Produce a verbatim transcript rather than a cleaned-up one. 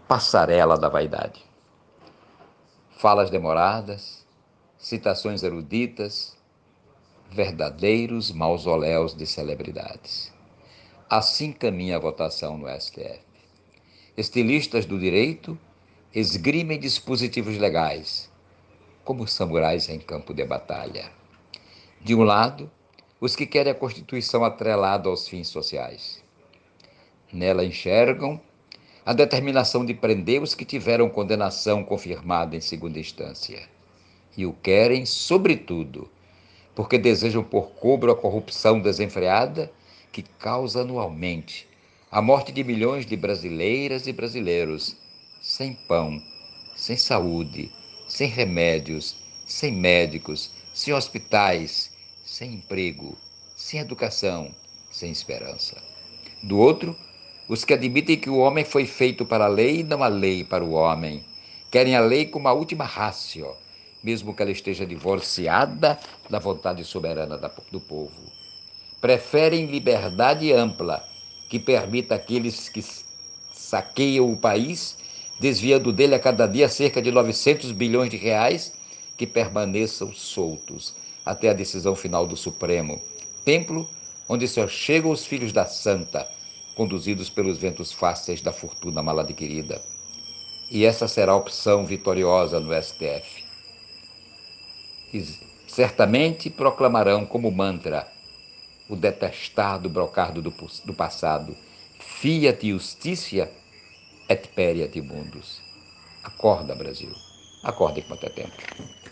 passarela da vaidade. Falas demoradas, citações eruditas, verdadeiros mausoléus de celebridades. Assim caminha a votação no S T F. Estilistas do direito esgrimem dispositivos legais, como samurais em campo de batalha. De um lado, os que querem a Constituição atrelada aos fins sociais. Nela enxergam a determinação de prender os que tiveram condenação confirmada em segunda instância. E o querem, sobretudo, porque desejam pôr cobro à corrupção desenfreada que causa anualmente a morte de milhões de brasileiras e brasileiros, sem pão, sem saúde, sem remédios, sem médicos, sem hospitais, sem emprego, sem educação, sem esperança. Do outro, os que admitem que o homem foi feito para a lei e não a lei para o homem, querem a lei como a última ratio, mesmo que ela esteja divorciada da vontade soberana do povo. Preferem liberdade ampla, que permita àqueles que saqueiam o país, desviando dele a cada dia cerca de novecentos bilhões de reais, que permaneçam soltos até a decisão final do Supremo, templo onde só chegam os filhos da santa, conduzidos pelos ventos fáceis da fortuna mal adquirida. E essa será a opção vitoriosa no S T F. E certamente proclamarão como mantra o detestado brocardo do, do passado: Fiat Justitia et Pereat Mundus. Acorda, Brasil. Acorda enquanto é tempo.